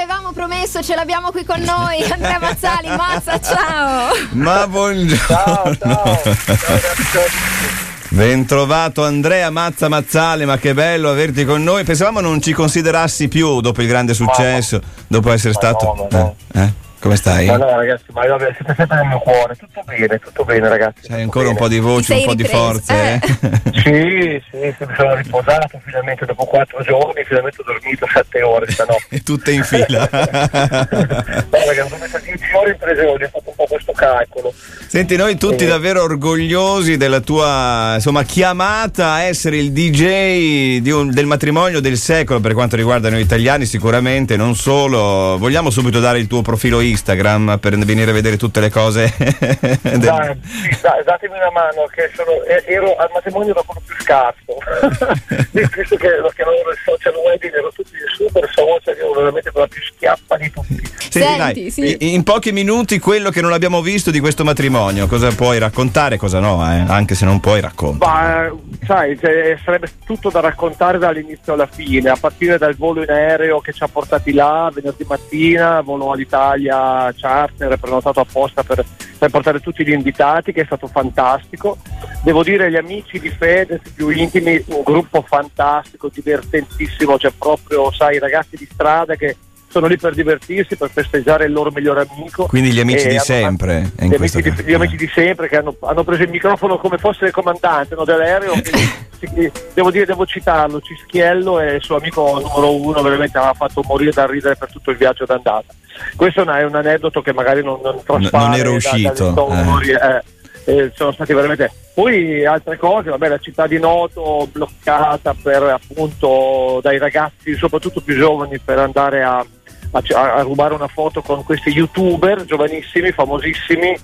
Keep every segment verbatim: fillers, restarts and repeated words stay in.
l'avevamo promesso, ce l'abbiamo qui con noi. Andrea Mazzali, Mazza, ciao. Ma buongiorno. Ciao, ciao. Ben trovato Andrea Mazza Mazzali, ma che bello averti con noi. Pensavamo non ci considerassi più dopo il grande successo, dopo essere ma stato... no, ma no. Eh? Eh? Come stai? Ma no ragazzi, ma vabbè, siete sempre nel mio cuore, tutto bene, tutto bene ragazzi. C'hai ancora un po' di voce, un po' di forze, eh? Sì, sì, sì, mi sono riposato finalmente dopo quattro giorni, finalmente ho dormito sette ore stanotte. E tutte in fila. No, perché ho dormito dieci ore in tre giorni, ho fatto un po' questo calcolo. Senti, noi tutti eh. davvero orgogliosi della tua, insomma, chiamata a essere il D J di un, del matrimonio del secolo per quanto riguarda noi italiani, sicuramente, non solo. Vogliamo subito dare il tuo profilo Instagram per venire a vedere tutte le cose? del... Dai, sì, dai, datemi una mano, che sono, ero al matrimonio da quello più scarso. Visto che lo chiamavano il social wedding, ero tutti super social, ero veramente quella più schiappa di tutti. Senti, Senti, dai, sì. in pochi minuti quello che non abbiamo visto di questo matrimonio, cosa puoi raccontare, cosa no, eh? Anche se non puoi racconta. Ma sai, cioè, sarebbe tutto da raccontare dall'inizio alla fine, a partire dal volo in aereo che ci ha portati là venerdì mattina, volo all'Italia charter prenotato apposta per, per portare tutti gli invitati, che è stato fantastico. Devo dire, gli amici di Fedez più intimi, un gruppo fantastico, divertentissimo, cioè proprio, sai, ragazzi di strada che sono lì per divertirsi, per festeggiare il loro migliore amico. Quindi gli amici e di hanno, sempre. In gli, questo amici caso. di, gli amici di sempre che hanno, hanno preso il microfono come fosse il comandante, no, dell'aereo. Quindi, devo dire, devo citarlo, Cischiello è il suo amico numero uno, veramente ha fatto morire da ridere per tutto il viaggio d'andata. Questo è, una, è un aneddoto che magari non, non traspare non era da, uscito. dalle storie, eh. Eh, eh, sono stati veramente. Poi altre cose, vabbè, la città di Noto bloccata per appunto dai ragazzi, soprattutto più giovani, per andare a A, a rubare una foto con questi youtuber giovanissimi, famosissimi,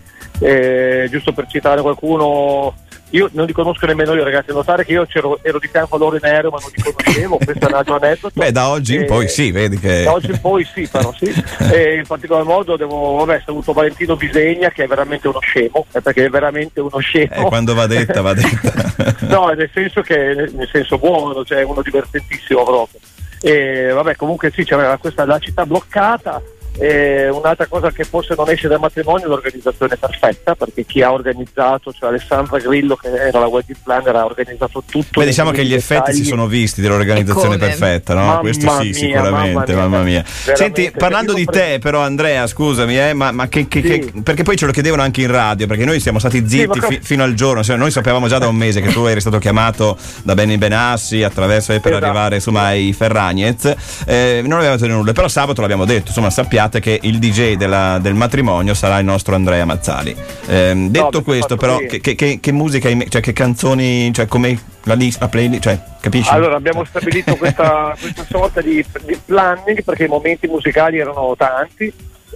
eh, giusto per citare qualcuno. Io non li conosco nemmeno io, ragazzi, notare che io c'ero, ero di fianco a loro in aereo ma non li conoscevo. Questo è un altro aneddoto. Beh, da oggi in eh, poi sì, vedi che... Da oggi in poi sì, però sì. E in particolar modo devo, vabbè, saluto Valentino Bisegna, che è veramente uno scemo, eh, perché è veramente uno scemo. Eh, quando va detta, va detta. No, nel senso che, nel senso buono, cioè uno divertentissimo proprio. E vabbè, comunque sì, c'era questa la città bloccata. E un'altra cosa che forse non esce dal matrimonio è l'organizzazione perfetta, perché chi ha organizzato, cioè Alessandra Grillo, che era la wedding planner, ha organizzato tutto. Beh, diciamo che gli effetti si sono visti dell'organizzazione perfetta, no? Mamma Questo sì, mia, sicuramente, mamma mia. mamma mia. Senti, parlando di te però, Andrea, scusami, eh, ma, ma che, che, Sì. che perché poi ce lo chiedevano anche in radio, perché noi siamo stati zitti Sì, fi, fino al giorno, cioè, noi sapevamo già da un mese che tu eri stato chiamato da Benny Benassi attraverso per esatto. arrivare insomma ai Ferragnez, eh, non avevamo detto nulla, però sabato l'abbiamo detto, insomma sappiate che il D J della, del matrimonio sarà il nostro Andrea Mazzali. Eh, detto no, questo, però, che, che, che, che musica, cioè che canzoni, cioè come la lista, la playlist, cioè capisci? Allora abbiamo stabilito questa, questa sorta di, di planning, perché i momenti musicali erano tanti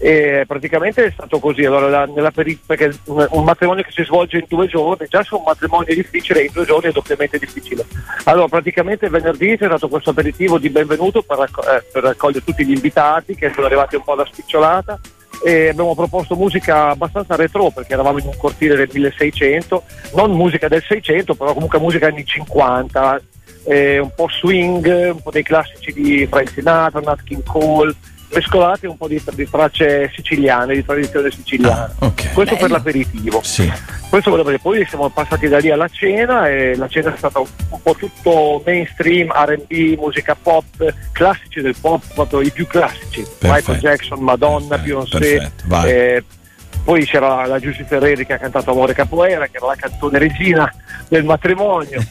e praticamente è stato così. Allora la, nella peri- perché un, un matrimonio che si svolge in due giorni, già se un matrimonio è difficile, in due giorni è doppiamente difficile. Allora praticamente venerdì c'è stato questo aperitivo di benvenuto per, racco- eh, per raccogliere tutti gli invitati che sono arrivati un po' da spicciolata, e abbiamo proposto musica abbastanza retro, perché eravamo in un cortile del milleseicento, non musica del seicento, però comunque musica anni cinquanta, eh, un po' swing, un po' dei classici di Frank Sinatra, Nat King Cole, mescolate un po' di, di tracce siciliane, di tradizione siciliana. Ah, okay. Questo Bello. per l'aperitivo. Sì. Questo volevo dire. Poi siamo passati da lì alla cena, e la cena è stata un, un po' tutto mainstream, R and B, musica pop, classici del pop, proprio i più classici. Perfetto. Michael Jackson, Madonna, Perfetto, Beyoncé. perfetto, vai. Eh, poi c'era la, la Giussi Ferreri che ha cantato Amore Capoeira, che era la canzone regina del matrimonio.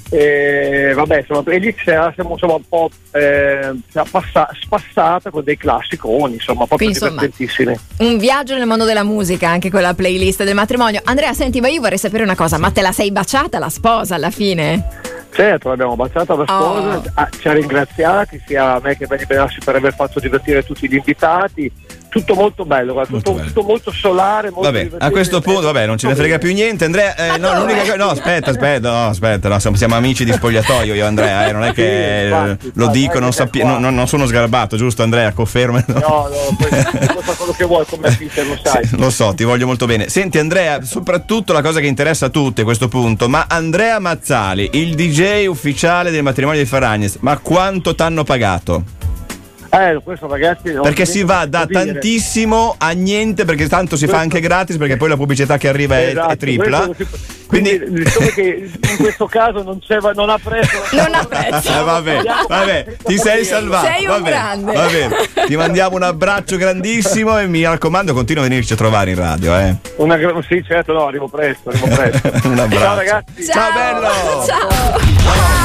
E vabbè, insomma, e lì siamo insomma un po' eh, passa, spassata con dei classiconi, insomma, proprio Insomma, divertentissimi. un viaggio nel mondo della musica, anche con la playlist del matrimonio. Andrea, senti, ma io vorrei sapere una cosa, ma te la sei baciata la sposa alla fine? Certo, l'abbiamo baciata la sposa, Oh. ah, ci ha ringraziati sia a me che a Benny Benassi per aver fatto divertire tutti gli invitati. Tutto molto bello, guarda, Molto tutto, bello. tutto molto solare, molto Vabbè, divertente. a questo punto, vabbè, non ce ne frega più niente. Andrea, eh, no, l'unica cosa, no, aspetta, aspetta, no, aspetta, no, siamo, siamo amici di spogliatoio io e Andrea, eh, non è che Sì, infatti, eh, lo infatti, dico, non, siamo sappi- qua. non, non sono sgarbato, giusto Andrea? Conferma? No, no, poi puoi fare quello che vuoi come Peter, lo sai. Sì, lo so, ti voglio molto bene. Senti Andrea, soprattutto la cosa che interessa a tutti a questo punto, ma Andrea Mazzali, il D J ufficiale del matrimonio di Ferragnez, ma quanto t'hanno pagato? Eh, questo ragazzi perché si va da tantissimo a niente, perché tanto si questo... fa anche gratis, perché poi la pubblicità che arriva è, esatto, è tripla. Questo... Quindi, Quindi che in questo caso non, c'è, non ha prezzo. Non ha prezzo. Eh, vabbè, vabbè, ti sei salvato. Sei un vabbè, grande. Vabbè. Ti mandiamo un abbraccio grandissimo e mi raccomando continua a venirci a trovare in radio. Eh. Una, sì, certo, no, arrivo presto, arrivo presto. Un abbraccio. Ciao ragazzi. Ciao, Ciao bello. Ciao.